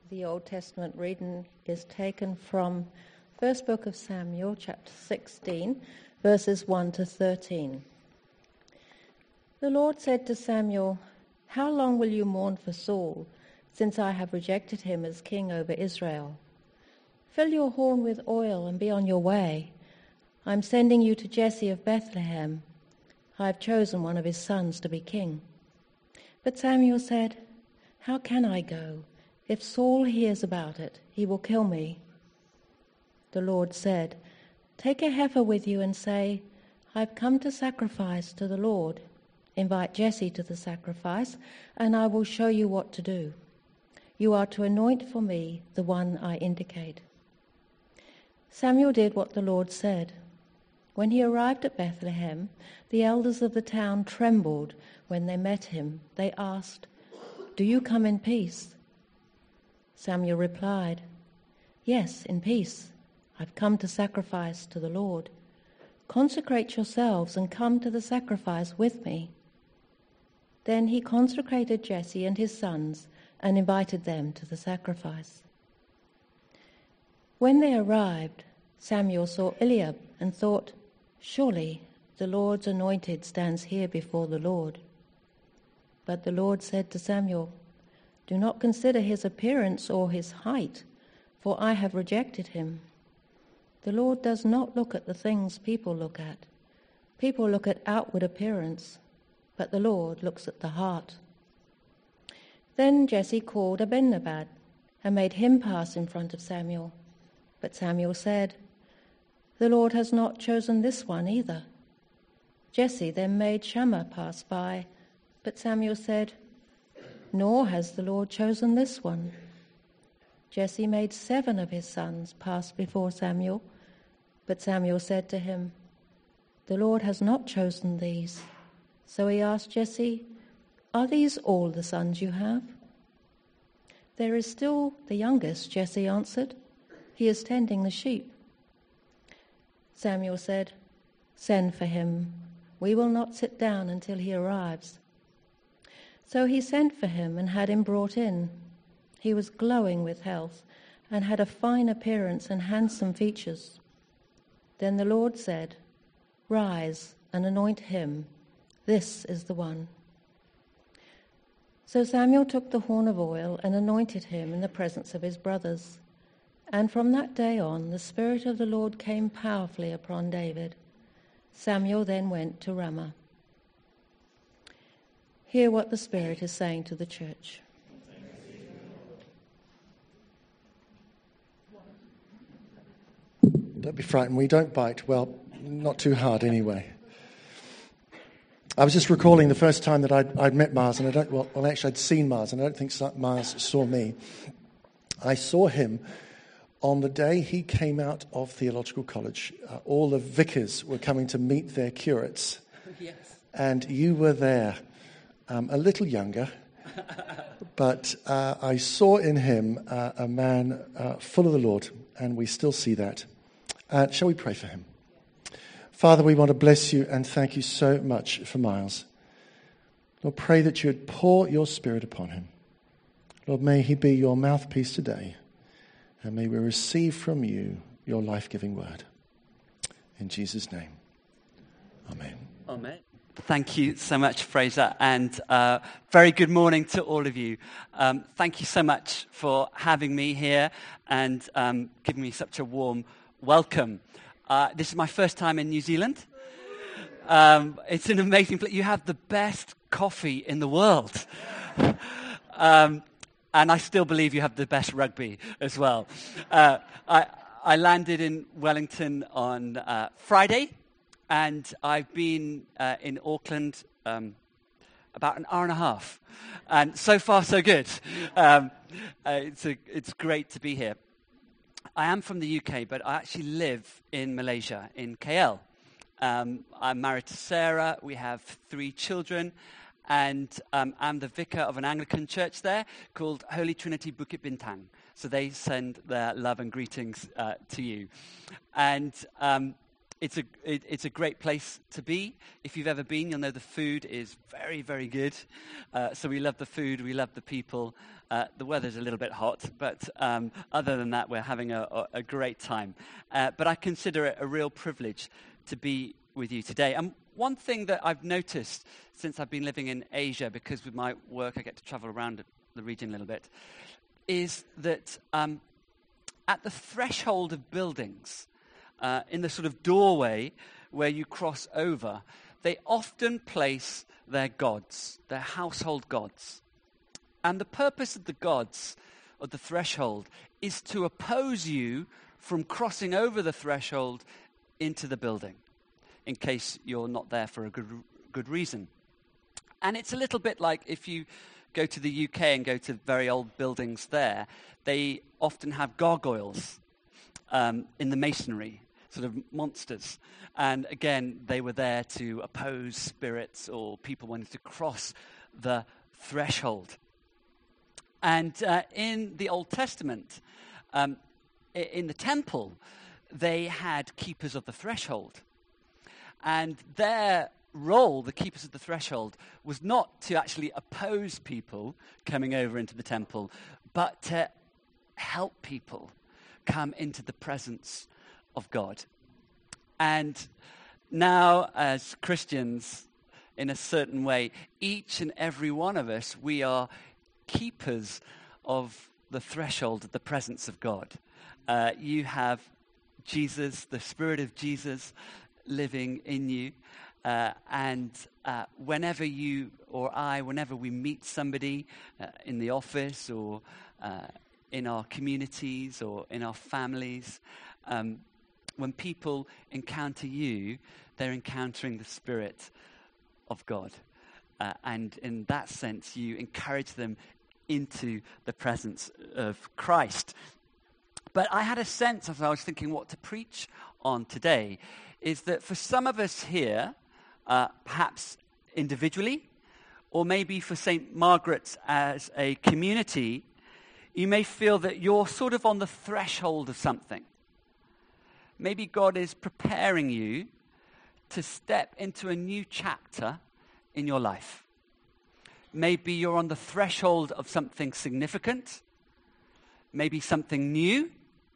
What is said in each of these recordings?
The Old Testament reading is taken from First Book of Samuel, chapter 16, verses 1 to 13. The Lord said to Samuel, "How long will you mourn for Saul, since I have rejected him as king over Israel? Fill your horn with oil and be on your way. I am sending you to Jesse of Bethlehem. I have chosen one of his sons to be king." But Samuel said, "How can I go? If Saul hears about it, he will kill me." The Lord said, "Take a heifer with you and say, 'I've come to sacrifice to the Lord.' Invite Jesse to the sacrifice, and I will show you what to do. You are to anoint for me the one I indicate." Samuel did what the Lord said. When he arrived at Bethlehem, the elders of the town trembled when they met him. They asked, "Do you come in peace?" Samuel replied, "Yes, in peace. I've come to sacrifice to the Lord. Consecrate yourselves and come to the sacrifice with me." Then he consecrated Jesse and his sons and invited them to the sacrifice. When they arrived, Samuel saw Eliab and thought, "Surely the Lord's anointed stands here before the Lord." But the Lord said to Samuel, "Do not consider his appearance or his height, for I have rejected him. The Lord does not look at the things people look at. People look at outward appearance, but the Lord looks at the heart." Then Jesse called Abinadab and made him pass in front of Samuel. But Samuel said, "The Lord has not chosen this one either." Jesse then made Shammah pass by, but Samuel said, "Nor has the Lord chosen this one." Jesse made 7 of his sons pass before Samuel, but Samuel said to him, "The Lord has not chosen these." So he asked Jesse, "Are these all the sons you have?" "There is still the youngest," Jesse answered. "He is tending the sheep." Samuel said, "Send for him. We will not sit down until he arrives." So he sent for him and had him brought in. He was glowing with health and had a fine appearance and handsome features. Then the Lord said, "Rise and anoint him. This is the one." So Samuel took the horn of oil and anointed him in the presence of his brothers. And from that day on, the Spirit of the Lord came powerfully upon David. Samuel then went to Ramah. Hear what the Spirit is saying to the church. Don't be frightened. We don't bite. Well, not too hard anyway. I was just recalling the first time that I'd met Mars, and actually I'd seen Mars, and I don't think Mars saw me. I saw him on the day he came out of theological college. All the vicars were coming to meet their curates. Yes. And you were there. A little younger, but I saw in him a man full of the Lord, and we still see that. Shall we pray for him? Father, we want to bless you and thank you so much for Miles. Lord, pray that you would pour your Spirit upon him. Lord, may he be your mouthpiece today, and may we receive from you your life-giving word. In Jesus' name, amen. Amen. Thank you so much, Fraser, and very good morning to all of you. Thank you so much for having me here and giving me such a warm welcome. This is my first time in New Zealand. It's an amazing place. You have the best coffee in the world. And I still believe you have the best rugby as well. I landed in Wellington on Friday. And I've been in Auckland about an hour and a half. And so far, so good. It's great to be here. I am from the UK, but I actually live in Malaysia, in KL. I'm married to Sarah. We have 3 children. And I'm the vicar of an Anglican church there called Holy Trinity Bukit Bintang. So they send their love and greetings to you. And It's a great place to be. If you've ever been, you'll know the food is very, very good. So we love the food, we love the people. The weather's a little bit hot, but other than that, we're having a great time. But I consider it a real privilege to be with you today. And one thing that I've noticed since I've been living in Asia, because with my work I get to travel around the region a little bit, is that at the threshold of buildings, in the sort of doorway where you cross over, they often place their gods, their household gods. And the purpose of the gods, of the threshold, is to oppose you from crossing over the threshold into the building, in case you're not there for a good reason. And it's a little bit like if you go to the UK and go to very old buildings there, they often have gargoyles in the masonry, sort of monsters. And again, they were there to oppose spirits or people wanting to cross the threshold. And in the Old Testament, in the temple, they had keepers of the threshold. And their role, the keepers of the threshold, was not to actually oppose people coming over into the temple, but to help people come into the presence of God. And now, as Christians, in a certain way, each and every one of us, we are keepers of the threshold of the presence of God. You have Jesus, the Spirit of Jesus, living in you. And whenever you or I, whenever we meet somebody in the office or in our communities or in our families, when people encounter you, they're encountering the Spirit of God. And in that sense, you encourage them into the presence of Christ. But I had a sense, as I was thinking what to preach on today, is that for some of us here, perhaps individually, or maybe for St. Margaret's as a community, you may feel that you're sort of on the threshold of something. Maybe God is preparing you to step into a new chapter in your life. Maybe you're on the threshold of something significant, maybe something new,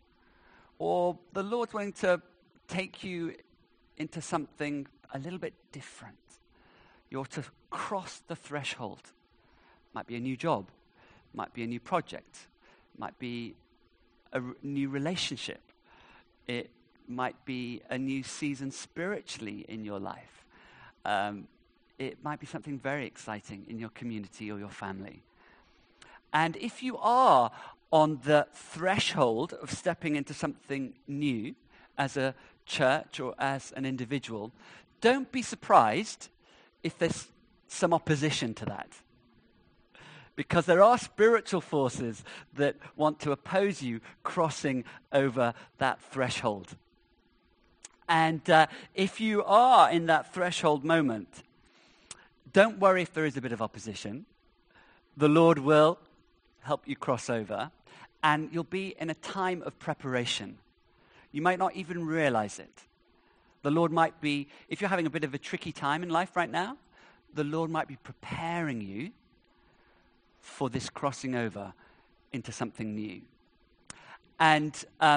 or the Lord's wanting to take you into something a little bit different. You're to cross the threshold. Might be a new job, might be a new project, might be a new relationship. It might be a new season spiritually in your life. It might be something very exciting in your community or your family. And if you are on the threshold of stepping into something new as a church or as an individual, don't be surprised if there's some opposition to that. Because there are spiritual forces that want to oppose you crossing over that threshold. And if you are in that threshold moment, don't worry if there is a bit of opposition. The Lord will help you cross over, and you'll be in a time of preparation. You might not even realize it. The Lord might be, if you're having a bit of a tricky time in life right now, the Lord might be preparing you for this crossing over into something new. And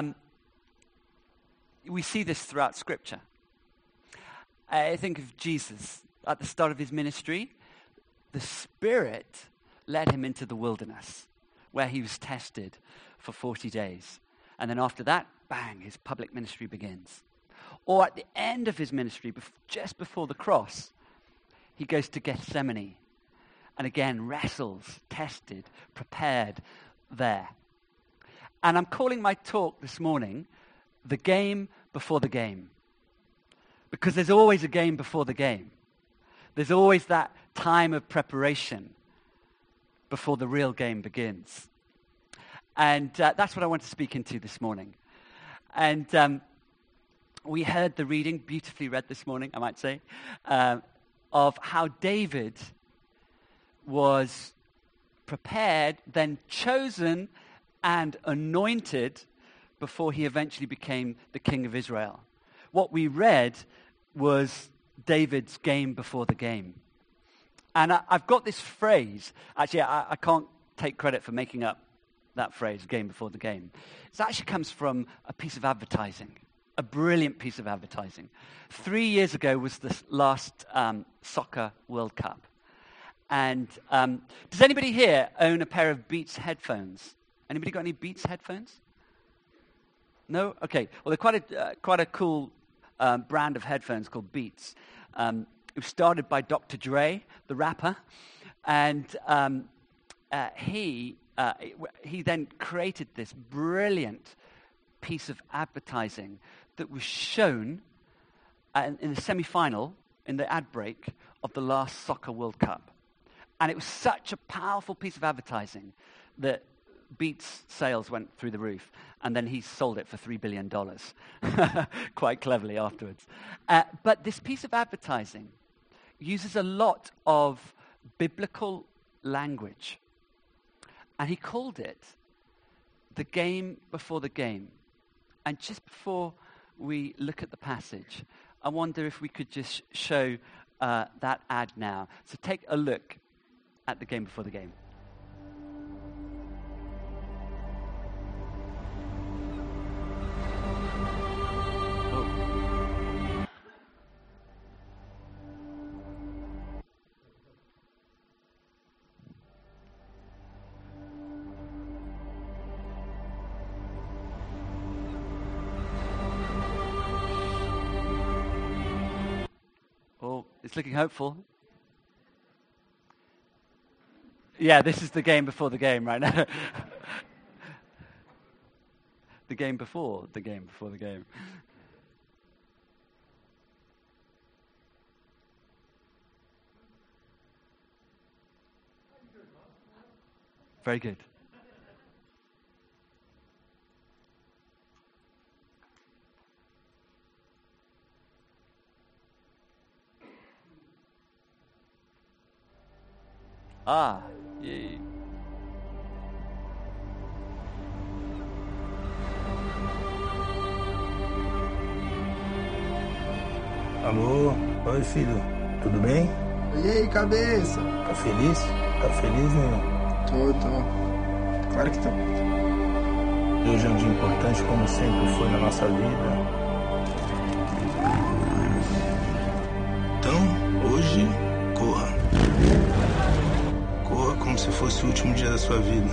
we see this throughout Scripture. I think of Jesus at the start of his ministry. The Spirit led him into the wilderness, where he was tested for 40 days. And then after that, bang, his public ministry begins. Or at the end of his ministry, just before the cross, he goes to Gethsemane and again wrestles, tested, prepared there. And I'm calling my talk this morning, The Game Before the Game. Because there's always a game before the game. There's always that time of preparation before the real game begins. And that's what I want to speak into this morning. And we heard the reading, beautifully read this morning, I might say, of how David was prepared, then chosen and anointed before he eventually became the king of Israel. what we read was David's game before the game. And I've got this phrase. Actually, I can't take credit for making up that phrase, game before the game. It actually comes from a piece of advertising, a brilliant piece of advertising. 3 years ago was the last Soccer World Cup. And does anybody here own a pair of Beats headphones? Anybody got any Beats headphones? No? Okay. Well, they're quite a cool brand of headphones called Beats. It was started by Dr. Dre, the rapper, and he then created this brilliant piece of advertising that was shown in the semi-final, in the ad break of the last Soccer World Cup. And it was such a powerful piece of advertising that Beats sales went through the roof, and then he sold it for $3 billion, quite cleverly afterwards. But this piece of advertising uses a lot of biblical language, and he called it the game before the game. And just before we look at the passage, I wonder if we could just show that ad now. So take a look at the game before the game. It's looking hopeful. Yeah, this is the game before the game right now. The game before the game before the game. Very good. Ah, yeah. Alô? Oi, filho. Tudo bem? E aí, cabeça? Tá feliz? Tá feliz, nenhum? Tô. Claro que tô. Hoje é um dia importante, como sempre foi na nossa vida. Então, hoje, corra. Corra como se fosse o último dia da sua vida.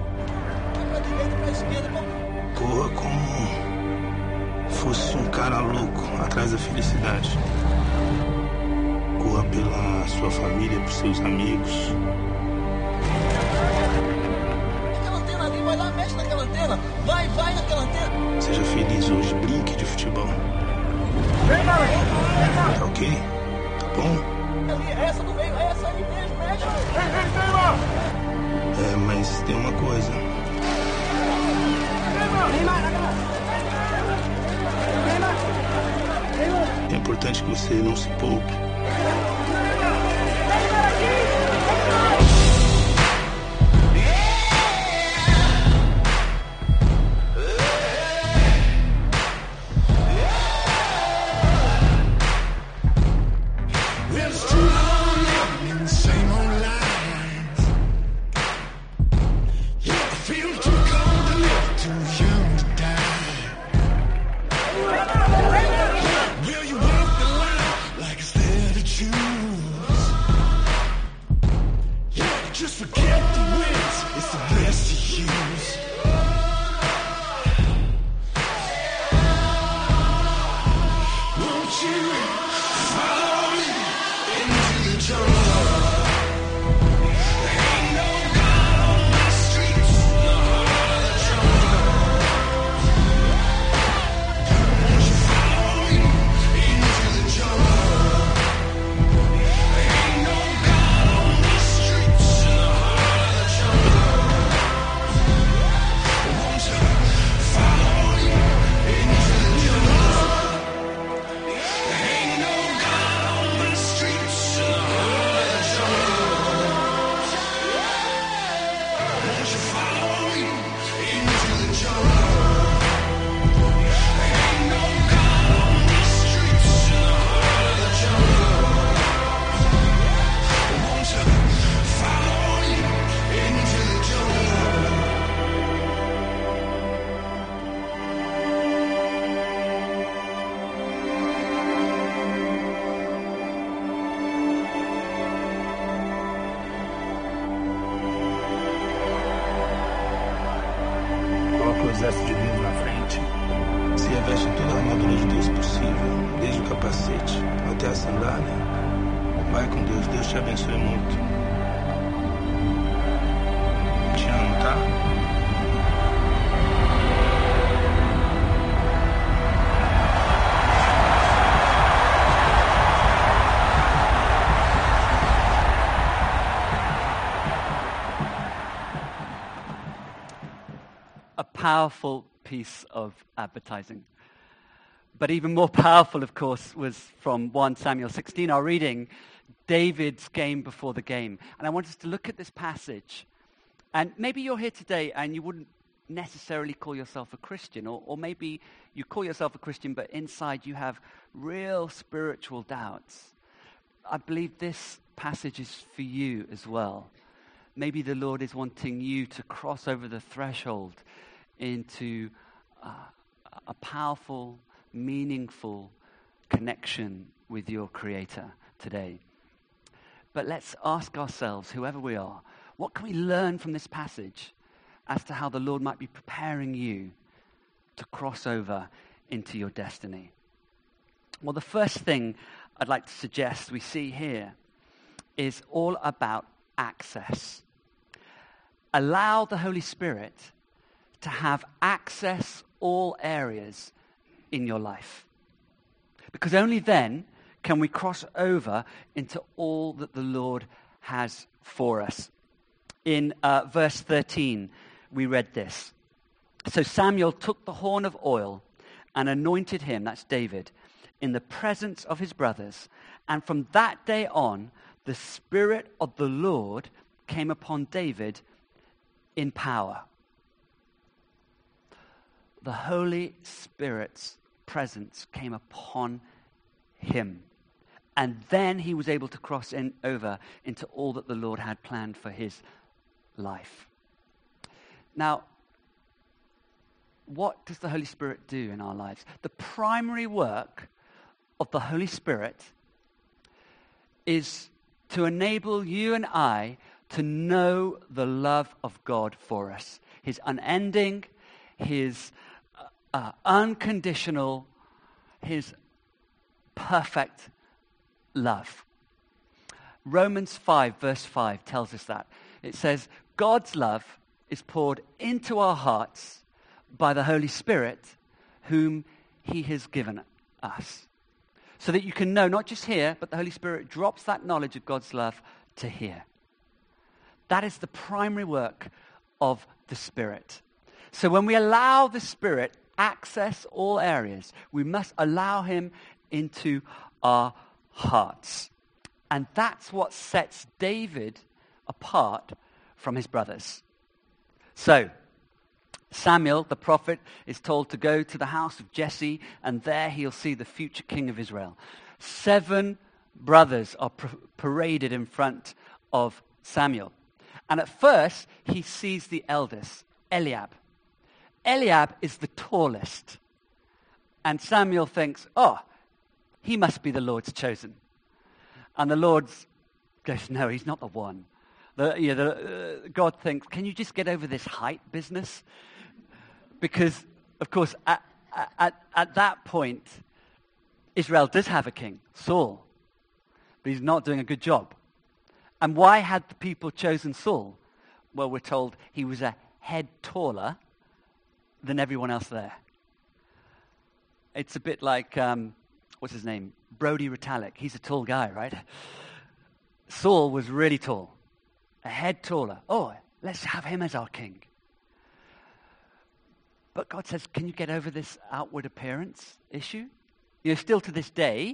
Corra como fosse um cara louco atrás da felicidade. Corra pela sua família, por seus amigos. Aquela antena ali, vai lá, mexe naquela antena. Vai naquela antena. Seja feliz hoje, brinque de futebol. Vem, garoto. Tá ok? Tá bom? Ali, essa do meio, essa aí mesmo, mexe. Vem lá. É, mas tem uma coisa. É importante que você não se poupe. exército divino na frente. Se reveste toda a armadura de Deus possível, desde o capacete até a sandália. Vai com Deus, Deus te abençoe muito. Te amo, tá? A powerful piece of advertising. But even more powerful, of course, was from 1 Samuel 16, our reading, David's game before the game. And I want us to look at this passage. And maybe you're here today and you wouldn't necessarily call yourself a Christian, or maybe you call yourself a Christian, but inside you have real spiritual doubts. I believe this passage is for you as well. Maybe the Lord is wanting you to cross over the threshold into a powerful, meaningful connection with your Creator today. But let's ask ourselves, whoever we are, what can we learn from this passage as to how the Lord might be preparing you to cross over into your destiny? Well, the first thing I'd like to suggest we see here is all about access. Allow the Holy Spirit to have access all areas in your life. Because only then can we cross over into all that the Lord has for us. In verse 13, we read this. So Samuel took the horn of oil and anointed him, that's David, in the presence of his brothers. And from that day on, the Spirit of the Lord came upon David in power. The Holy Spirit's presence came upon him. And then he was able to cross over into all that the Lord had planned for his life. Now, what does the Holy Spirit do in our lives? The primary work of the Holy Spirit is to enable you and I to know the love of God for us. His unending, his unconditional, his perfect love. Romans 5 verse 5 tells us that. It says, God's love is poured into our hearts by the Holy Spirit whom he has given us. So that you can know, not just hear, but the Holy Spirit drops that knowledge of God's love to hear. That is the primary work of the Spirit. So when we allow the Spirit access all areas, we must allow him into our hearts. And that's what sets David apart from his brothers. So, Samuel, the prophet, is told to go to the house of Jesse, and there he'll see the future king of Israel. 7 brothers are paraded in front of Samuel. And at first, he sees the eldest, Eliab. Eliab is the tallest. And Samuel thinks, he must be the Lord's chosen. And the Lord goes, no, he's not the one. God thinks, can you just get over this height business? Because, of course, at that point, Israel does have a king, Saul. But he's not doing a good job. And why had the people chosen Saul? Well, we're told he was a head taller than everyone else there. It's a bit like, what's his name? Brody Retallick. He's a tall guy, right? Saul was really tall. A head taller. Oh, let's have him as our king. But God says, can you get over this outward appearance issue? Still to this day,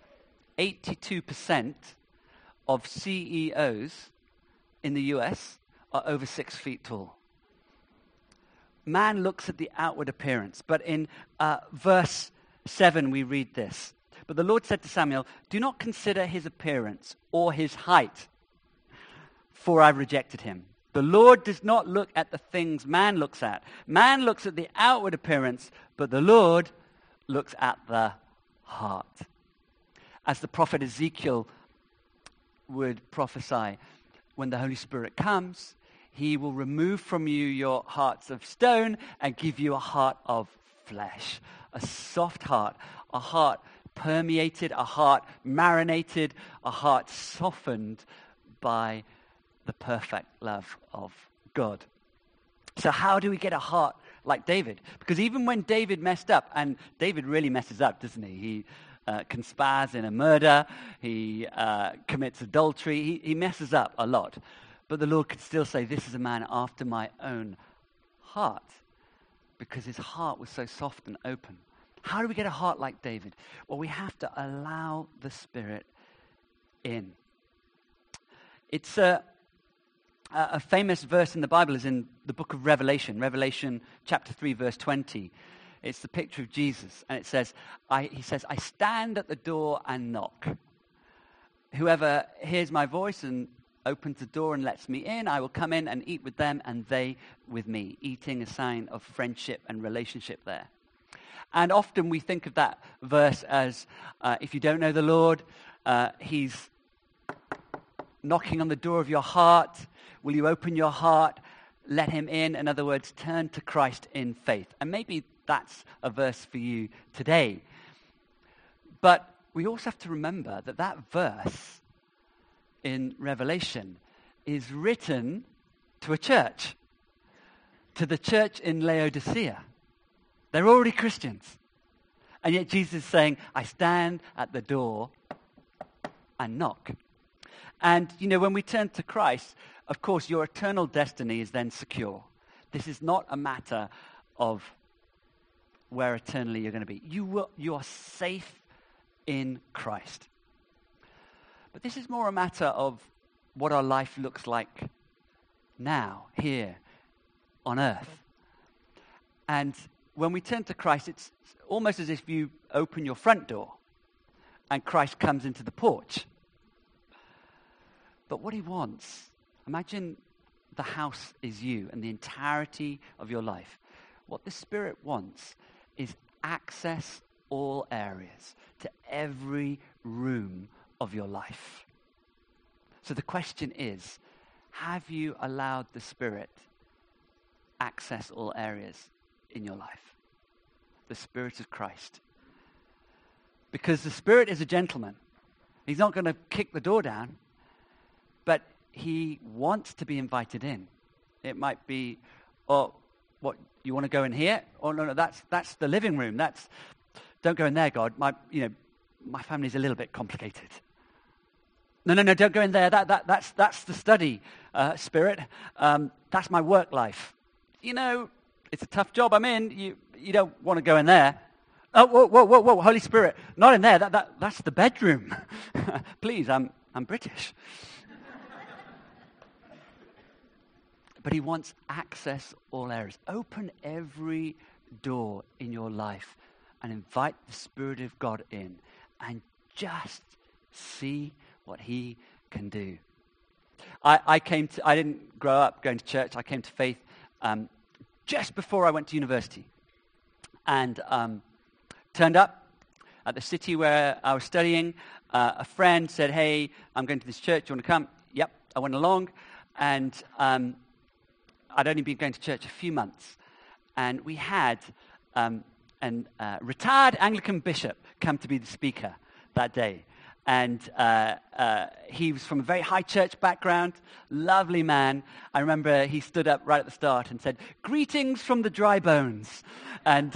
82% of CEOs in the US are over 6 feet tall. Man looks at the outward appearance. But in verse 7, we read this. But the Lord said to Samuel, do not consider his appearance or his height, for I've rejected him. The Lord does not look at the things man looks at. Man looks at the outward appearance, but the Lord looks at the heart. As the prophet Ezekiel would prophesy, when the Holy Spirit comes, He will remove from you your hearts of stone and give you a heart of flesh, a soft heart, a heart permeated, a heart marinated, a heart softened by the perfect love of God. So how do we get a heart like David? Because even when David messed up, and David really messes up, doesn't he? He conspires in a murder, he commits adultery, he messes up a lot. But the Lord could still say, this is a man after my own heart, because his heart was so soft and open. How do we get a heart like David? Well, we have to allow the Spirit in. It's a famous verse in the Bible is in the book of Revelation, Revelation chapter 3, verse 20. It's the picture of Jesus, and it says, he says, I stand at the door and knock. Whoever hears my voice and opens the door and lets me in, I will come in and eat with them and they with me. Eating a sign of friendship and relationship there. And often we think of that verse as, if you don't know the Lord, he's knocking on the door of your heart. Will you open your heart? Let him in. In other words, turn to Christ in faith. And maybe that's a verse for you today. But we also have to remember that that verse in Revelation is written to a church, to the church in Laodicea. They're already Christians. And yet Jesus is saying, I stand at the door and knock. And, when we turn to Christ, of course, your eternal destiny is then secure. This is not a matter of where eternally you're going to be. You are safe in Christ. But this is more a matter of what our life looks like now, here, on earth. And when we turn to Christ, it's almost as if you open your front door and Christ comes into the porch. But what he wants, imagine the house is you and the entirety of your life. What the Spirit wants is access all areas, to every room of your life. So the question is, have you allowed the Spirit access all areas in your life? The Spirit of Christ. Because the Spirit is a gentleman. He's not going to kick the door down, but he wants to be invited in. It might be, what, you want to go in here? Oh, no, that's the living room. Don't go in there, God. My family's a little bit complicated. No, don't go in there. That's the study, Spirit. That's my work life. It's a tough job I'm in. You don't want to go in there. Oh, whoa, Holy Spirit, not in there. That's the bedroom. Please, I'm British. But he wants access all areas. Open every door in your life and invite the Spirit of God in and just see what he can do. I didn't grow up going to church. I came to faith just before I went to university. And turned up at the city where I was studying. A friend said, hey, I'm going to this church. Do you want to come? Yep. I went along. And I'd only been going to church a few months. And we had a retired Anglican bishop come to be the speaker that day. And he was from a very high church background, lovely man. I remember he stood up right at the start and said, greetings from the dry bones. And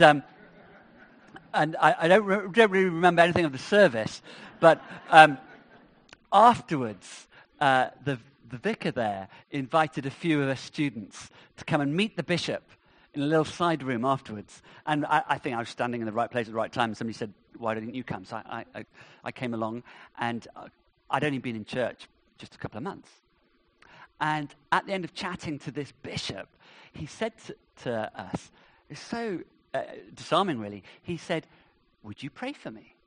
I don't really remember anything of the service, but afterwards, the vicar there invited a few of us students to come and meet the bishop in a little side room afterwards. And I think I was standing in the right place at the right time, and somebody said, why didn't you come? So I came along, and I'd only been in church just a couple of months. And at the end of chatting to this bishop, he said to us, it's so disarming really, he said, would you pray for me?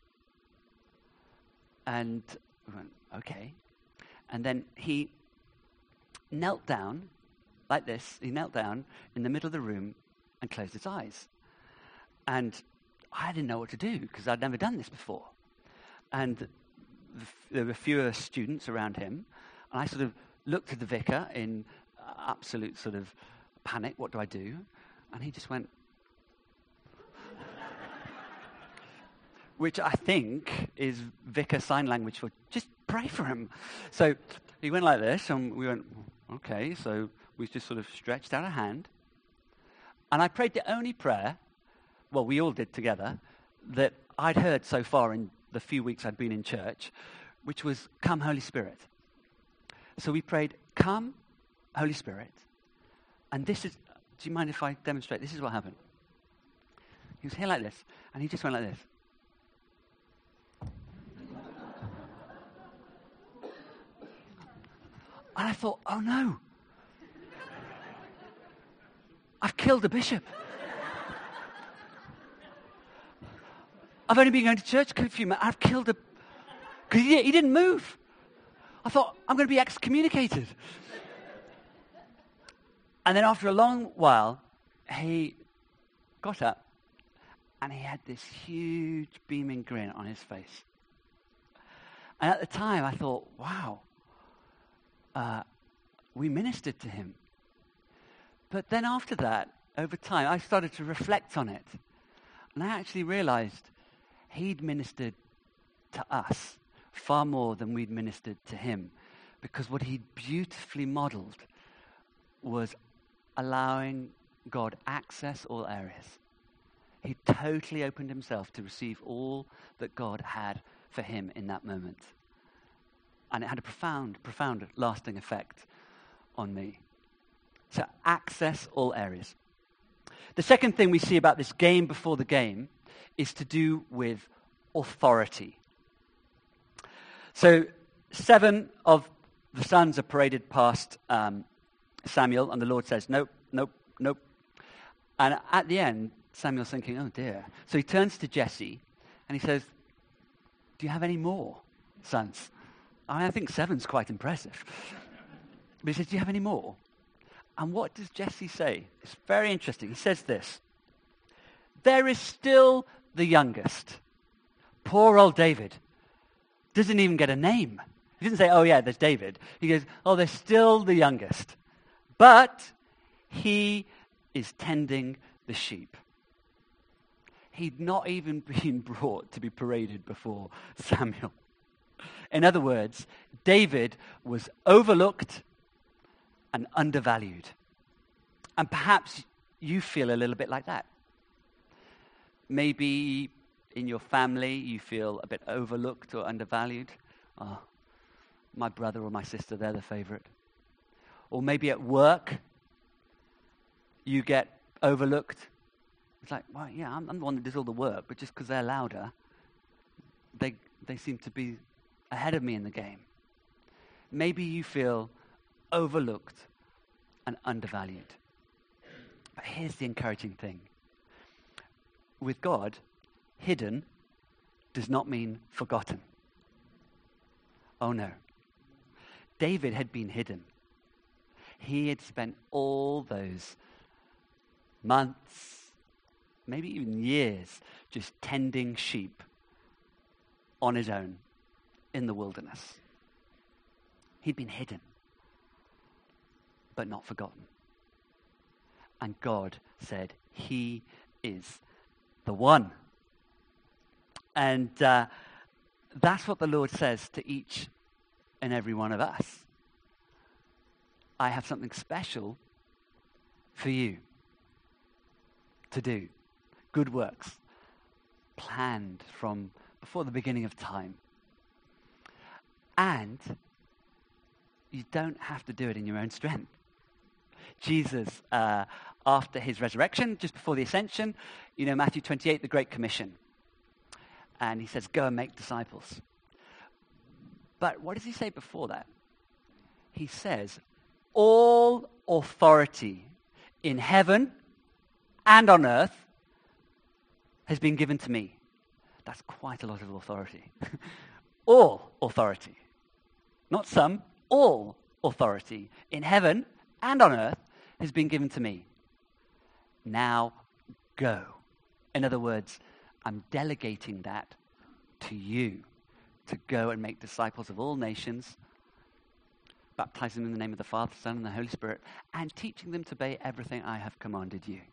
And we went, okay. And then he knelt down like this. He knelt down in the middle of the room and closed his eyes. And I didn't know what to do because I'd never done this before. And there were a few students around him. And I sort of looked at the vicar in absolute sort of panic. What do I do? And he just went, which I think is vicar sign language for just pray for him. So he went like this, and we went, okay. So we just sort of stretched out a hand. And I prayed the only prayer, well, we all did together, that I'd heard so far in the few weeks I'd been in church, which was, come, Holy Spirit. So we prayed, come, Holy Spirit. And this is, do you mind if I demonstrate? This is what happened. He was here like this, and he just went like this. And I thought, oh no. I've killed a bishop. I've only been going to church a few months. I've killed a... Because he didn't move. I thought, I'm going to be excommunicated. And then after a long while, he got up and he had this huge beaming grin on his face. And at the time, I thought, wow, we ministered to him. But then after that, over time, I started to reflect on it. And I actually realized he'd ministered to us far more than we'd ministered to him. Because what he'd beautifully modeled was allowing God access all areas. He totally opened himself to receive all that God had for him in that moment. And it had a profound, lasting effect on me. So access all areas. The second thing we see about this game before the game is to do with authority. So 7 of the sons are paraded past Samuel, and the Lord says, nope, nope, nope. And at the end, Samuel's thinking, oh dear. So he turns to Jesse, and he says, do you have any more sons? I think 7's quite impressive. But he says, do you have any more? And what does Jesse say? It's very interesting. He says this, there is still the youngest. Poor old David doesn't even get a name. He didn't say, oh yeah, there's David. He goes, oh, there's still the youngest. But he is tending the sheep. He'd not even been brought to be paraded before Samuel. In other words, David was overlooked and undervalued. And perhaps you feel a little bit like that. Maybe in your family you feel a bit overlooked or undervalued. Oh, my brother or my sister, they're the favorite. Or maybe at work you get overlooked. It's like, well, yeah, I'm the one that does all the work, but just because they're louder, they seem to be ahead of me in the game. Maybe you feel overlooked and undervalued. But here's the encouraging thing. With God, hidden does not mean forgotten. Oh no. David had been hidden. He had spent all those months, maybe even years, just tending sheep on his own in the wilderness. He'd been hidden, but not forgotten. And God said, he is the one. And that's what the Lord says to each and every one of us. I have something special for you to do. Good works, planned from before the beginning of time. And you don't have to do it in your own strength. Jesus, after his resurrection, just before the ascension, Matthew 28, the Great Commission. And he says, go and make disciples. But what does he say before that? He says, all authority in heaven and on earth has been given to me. That's quite a lot of authority. All authority. Not some, all authority in heaven and on earth has been given to me. Now go. In other words, I'm delegating that to you to go and make disciples of all nations, baptizing them in the name of the Father, Son, and the Holy Spirit, and teaching them to obey everything I have commanded you.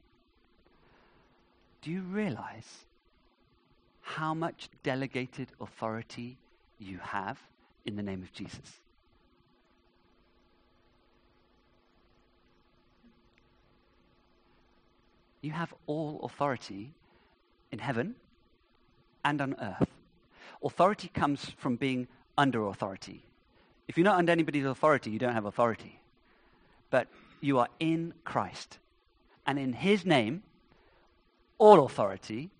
Do you realize how much delegated authority you have in the name of Jesus? You have all authority in heaven and on earth. Authority comes from being under authority. If you're not under anybody's authority, you don't have authority. But you are in Christ. And in his name, all authority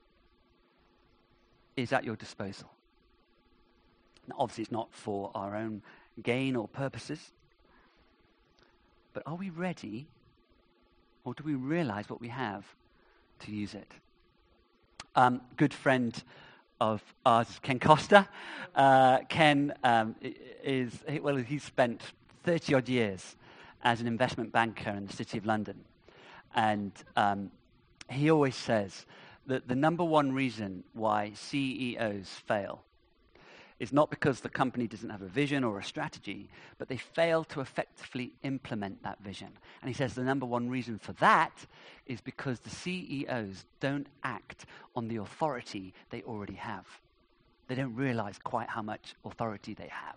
is at your disposal. Now, obviously, it's not for our own gain or purposes. But are we ready, or do we realize what we have to use it? Good friend of ours is Ken Costa. Ken he's spent 30-odd years as an investment banker in the City of London. And he always says that the number one reason why CEOs fail is not because the company doesn't have a vision or a strategy, but they fail to effectively implement that vision. And he says the number one reason for that is because the CEOs don't act on the authority they already have. They don't realize quite how much authority they have.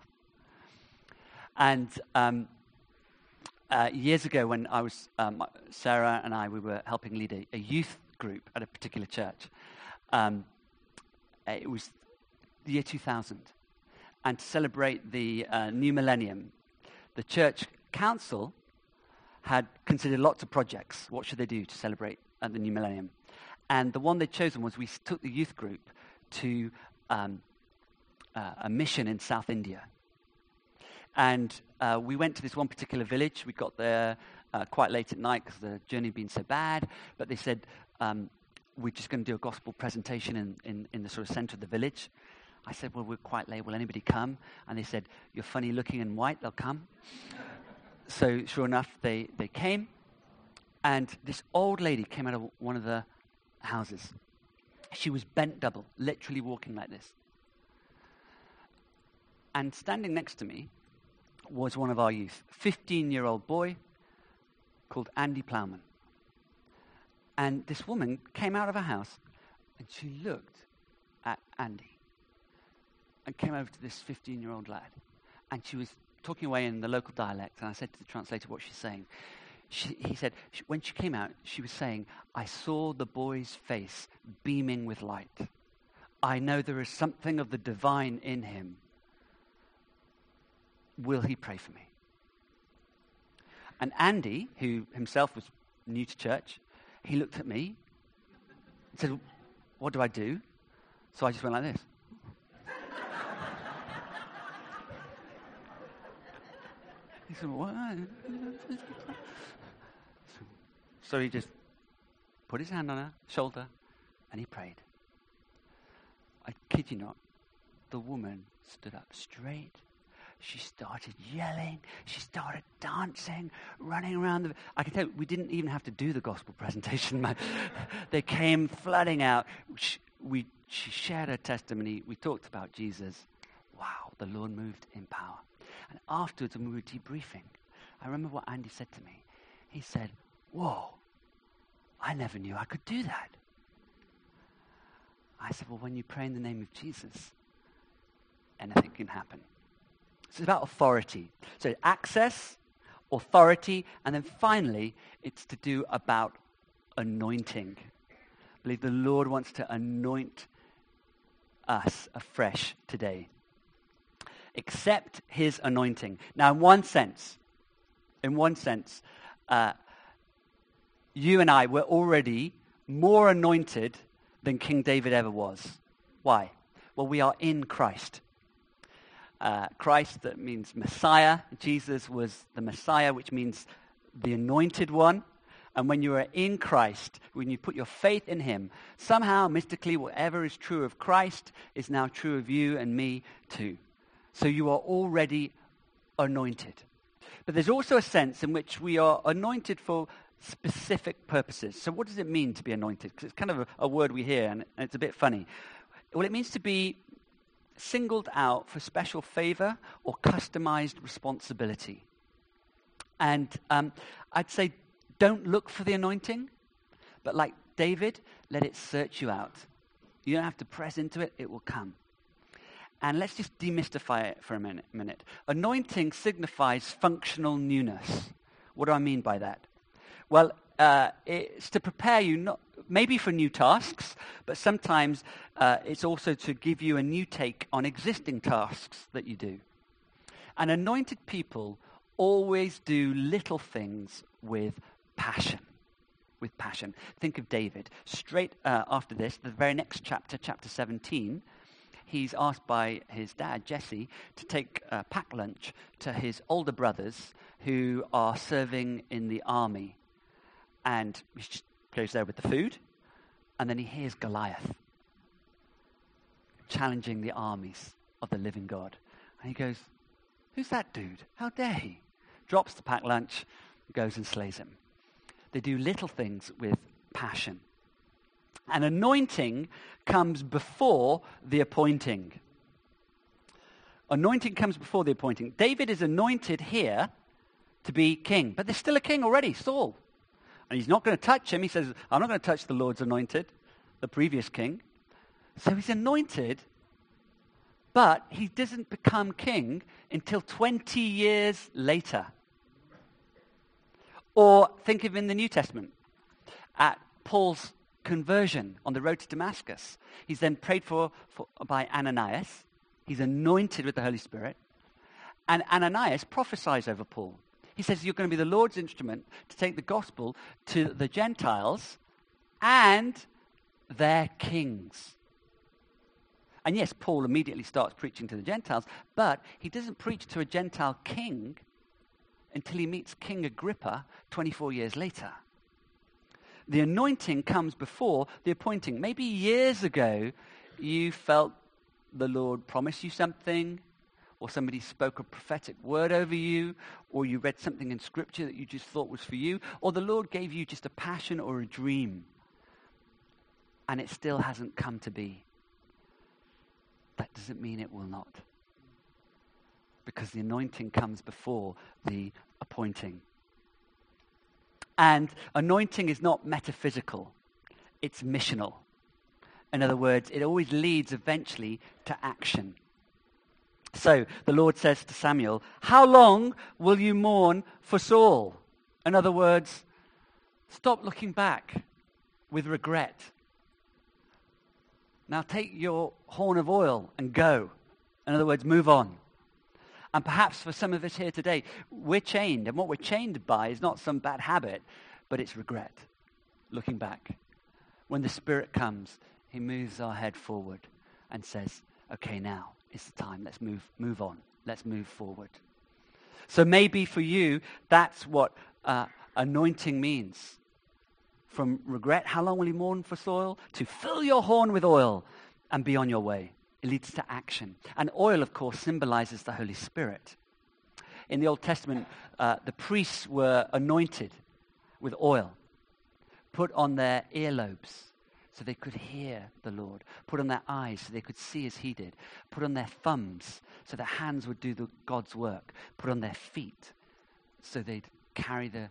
And years ago when I was, Sarah and I, we were helping lead a youth group at a particular church. It was the year 2000. And to celebrate the new millennium, the church council had considered lots of projects. What should they do to celebrate the new millennium? And the one they'd chosen was we took the youth group to a mission in South India. And we went to this one particular village. We got there quite late at night because the journey had been so bad. But they said, we're just going to do a gospel presentation in the sort of center of the village. I said, well, we're quite late. Will anybody come? And they said, you're funny looking and white. They'll come. So sure enough, they came. And this old lady came out of one of the houses. She was bent double, literally walking like this. And standing next to me was one of our youth, 15-year-old boy called Andy Plowman. And this woman came out of her house and she looked at Andy and came over to this 15-year-old lad. And she was talking away in the local dialect, and I said to the translator what she's saying. He said, when she came out, she was saying, I saw the boy's face beaming with light. I know there is something of the divine in him. Will he pray for me? And Andy, who himself was new to church, he looked at me and said, what do I do? So I just went like this. He said, what? So he just put his hand on her shoulder and he prayed. I kid you not, the woman stood up straight. She started yelling. She started dancing, running around. I can tell you, we didn't even have to do the gospel presentation, man. They came flooding out. She shared her testimony. We talked about Jesus. Wow, the Lord moved in power. And afterwards, when we were debriefing, I remember what Andy said to me. He said, whoa, I never knew I could do that. I said, well, when you pray in the name of Jesus, anything can happen. It's about authority. So access, authority, and then finally, it's to do about anointing. I believe the Lord wants to anoint us afresh today. Accept his anointing. Now, in one sense, you and I were already more anointed than King David ever was. Why? Well, we are in Christ. Christ, that means Messiah. Jesus was the Messiah, which means the anointed one. And when you are in Christ, when you put your faith in him, somehow, mystically, whatever is true of Christ is now true of you and me too. So you are already anointed. But there's also a sense in which we are anointed for specific purposes. So what does it mean to be anointed? Because it's kind of a word we hear, and it's a bit funny. Well, it means to be singled out for special favor or customized responsibility. And I'd say don't look for the anointing, but like David, let it search you out. You don't have to press into it, it will come. And let's just demystify it for a minute. Anointing signifies functional newness. What do I mean by that? Well, it's to prepare you, not maybe for new tasks, but sometimes it's also to give you a new take on existing tasks that you do. And anointed people always do little things with passion. With passion. Think of David. Straight after this, the very next chapter, chapter 17, he's asked by his dad, Jesse, to take pack lunch to his older brothers who are serving in the army. And he just goes there with the food, and then he hears Goliath challenging the armies of the living God. And he goes, "Who's that dude? How dare he?" Drops the pack lunch, goes and slays him. They do little things with passion. And anointing comes before the appointing. Anointing comes before the appointing. David is anointed here to be king, but there's still a king already, Saul. And he's not going to touch him. He says, "I'm not going to touch the Lord's anointed," the previous king. So he's anointed, but he doesn't become king until 20 years later. Or think of in the New Testament, at Paul's conversion on the road to Damascus. He's then prayed for by Ananias. He's anointed with the Holy Spirit. And Ananias prophesies over Paul. He says, "You're going to be the Lord's instrument to take the gospel to the Gentiles and their kings." And yes, Paul immediately starts preaching to the Gentiles, but he doesn't preach to a Gentile king until he meets King Agrippa 24 years later. The anointing comes before the appointing. Maybe years ago, you felt the Lord promised you something, or somebody spoke a prophetic word over you, or you read something in Scripture that you just thought was for you, or the Lord gave you just a passion or a dream, and it still hasn't come to be. That doesn't mean it will not. Because the anointing comes before the appointing. And anointing is not metaphysical. It's missional. In other words, it always leads eventually to action. So the Lord says to Samuel, "How long will you mourn for Saul?" In other words, stop looking back with regret. Now take your horn of oil and go. In other words, move on. And perhaps for some of us here today, we're chained. And what we're chained by is not some bad habit, but it's regret. Looking back. When the Spirit comes, he moves our head forward and says, "Okay, now it's the time. Let's move on. Let's move forward." So maybe for you, that's what anointing means. From regret, how long will you mourn for Saul? To fill your horn with oil and be on your way. It leads to action. And oil, of course, symbolizes the Holy Spirit. In the Old Testament, the priests were anointed with oil, put on their earlobes so they could hear the Lord, put on their eyes so they could see as he did, put on their thumbs so their hands would do God's work, put on their feet so they'd carry the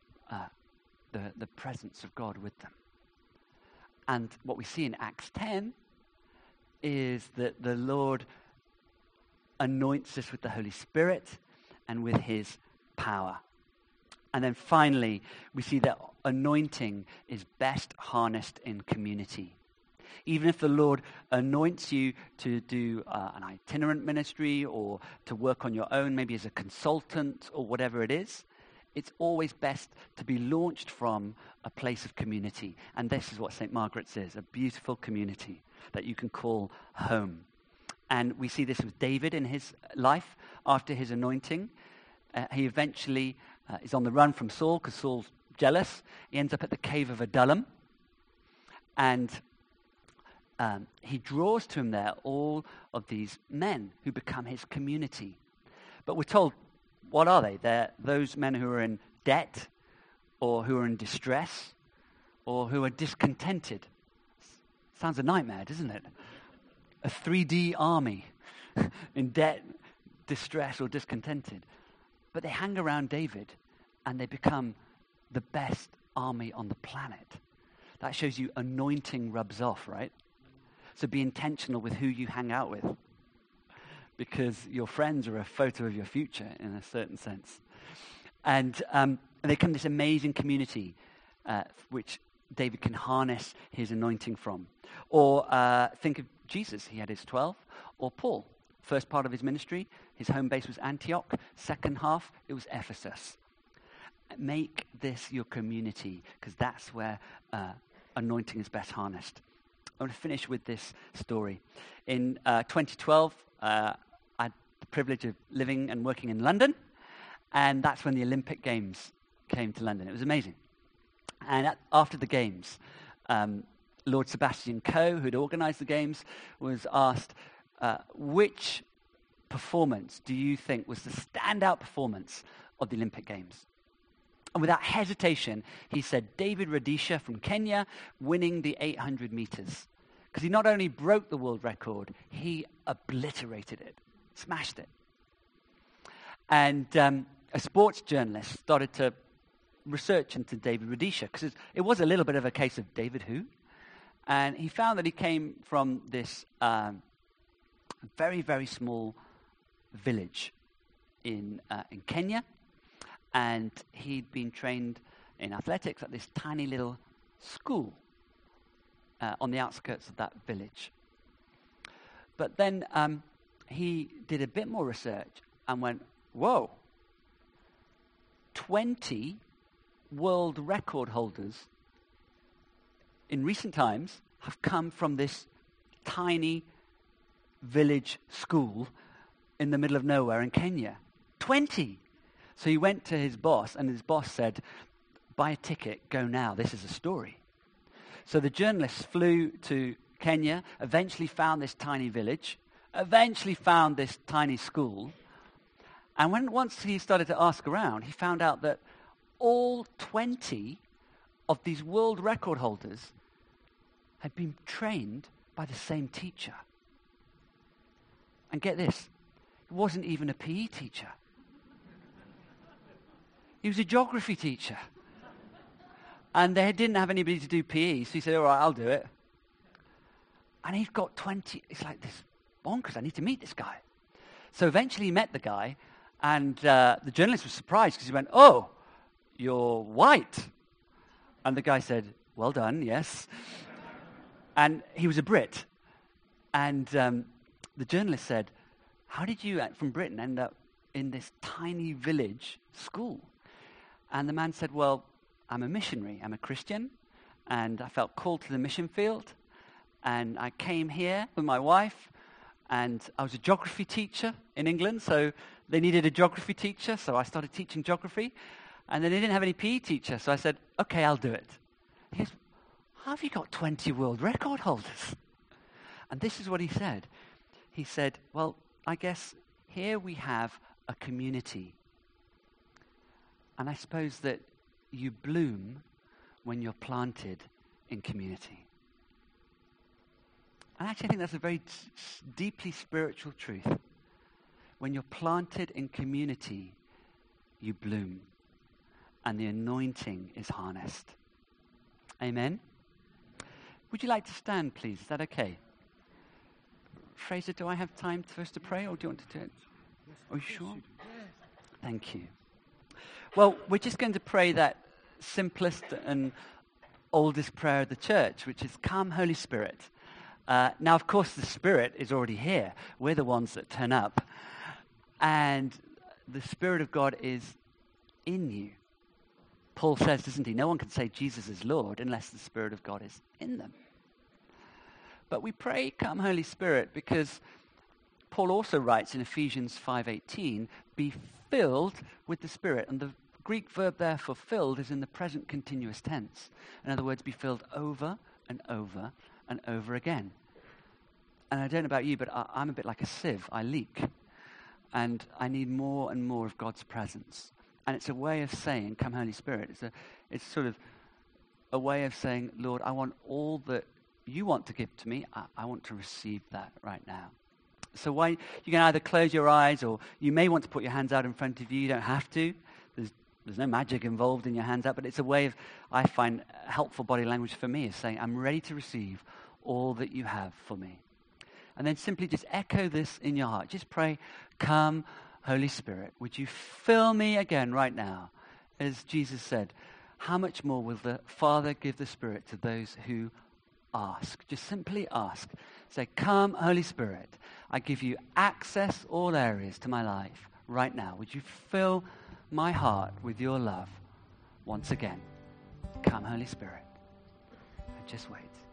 presence of God with them. And what we see in Acts 10 is that the Lord anoints us with the Holy Spirit and with his power. And then finally, we see that anointing is best harnessed in community. Even if the Lord anoints you to do an itinerant ministry or to work on your own, maybe as a consultant or whatever it is, it's always best to be launched from a place of community. And this is what St. Margaret's is, a beautiful community that you can call home. And we see this with David in his life after his anointing. He eventually is on the run from Saul because Saul's jealous. He ends up at the cave of Adullam. And he draws to him there all of these men who become his community. But we're told, what are they? They're those men who are in debt or who are in distress or who are discontented. Sounds a nightmare, doesn't it? a 3D army in debt, distress, or discontented. But they hang around David and they become the best army on the planet. That shows you anointing rubs off, right? So be intentional with who you hang out with, because your friends are a photo of your future in a certain sense. And they become this amazing community which David can harness his anointing from. Or think of Jesus. He had his 12. Or Paul. First part of his ministry, his home base was Antioch. Second half, it was Ephesus. Make this your community, because that's where anointing is best harnessed. I want to finish with this story. In 2012, I had the privilege of living and working in London, and that's when the Olympic Games came to London. It was amazing. And after the Games, Lord Sebastian Coe, who'd organized the Games, was asked, which performance do you think was the standout performance of the Olympic Games? And without hesitation, he said David Rudisha from Kenya winning the 800 meters. Because he not only broke the world record, he obliterated it, smashed it. And a sports journalist started to research into David Rudisha, because it was a little bit of a case of David who? And he found that he came from this very, very small village in Kenya. And he'd been trained in athletics at this tiny little school on the outskirts of that village. But then he did a bit more research and went, whoa, 20 world record holders in recent times have come from this tiny village school in the middle of nowhere in Kenya. 20! So he went to his boss, and his boss said, buy a ticket, go now, this is a story. So the journalists flew to Kenya, eventually found this tiny village, eventually found this tiny school, and once he started to ask around, he found out that all 20 of these world record holders had been trained by the same teacher. And get this, he wasn't even a PE teacher. He was a geography teacher. And they didn't have anybody to do PE, so he said, all right, I'll do it. And he's got 20, it's like this bonkers, I need to meet this guy. So eventually he met the guy, and the journalist was surprised because he went, oh, you're white. And the guy said, well done, yes. And he was a Brit. And the journalist said, how did you, from Britain, end up in this tiny village school? And the man said, well, I'm a missionary. I'm a Christian, and I felt called to the mission field. And I came here with my wife, and I was a geography teacher in England, so they needed a geography teacher, so I started teaching geography. And then they didn't have any PE teacher, so I said, okay, I'll do it. He goes, how have you got 20 world record holders? And this is what he said. He said, well, I guess here we have a community. And I suppose that you bloom when you're planted in community. And actually, I think that's a very deeply spiritual truth. When you're planted in community, you bloom. And the anointing is harnessed. Amen? Would you like to stand, please? Is that okay? Fraser, do I have time for us to pray, or do you want to do it? Are you sure? Thank you. Well, we're just going to pray that simplest and oldest prayer of the church, which is, come, Holy Spirit. Now, of course, the Spirit is already here. We're the ones that turn up. And the Spirit of God is in you. Paul says, doesn't he? No one can say Jesus is Lord unless the Spirit of God is in them. But we pray, come, Holy Spirit, because Paul also writes in Ephesians 5:18, be filled with the Spirit. And the Greek verb there for filled is in the present continuous tense. In other words, be filled over and over and over again. And I don't know about you, but I'm a bit like a sieve. I leak. And I need more and more of God's presence. And it's a way of saying, come Holy Spirit. It's sort of a way of saying, Lord, I want all that you want to give to me, I want to receive that right now. So you can either close your eyes, or you may want to put your hands out in front of you. You don't have to. There's no magic involved in your hands out, but it's a way of, I find, helpful body language for me is saying, I'm ready to receive all that you have for me. And then simply just echo this in your heart. Just pray, come, Holy Spirit, would you fill me again right now? As Jesus said, how much more will the Father give the Spirit to those who ask? Just simply ask. Say, come, Holy Spirit, I give you access all areas to my life right now. Would you fill my heart with your love once again? Come, Holy Spirit. And just wait.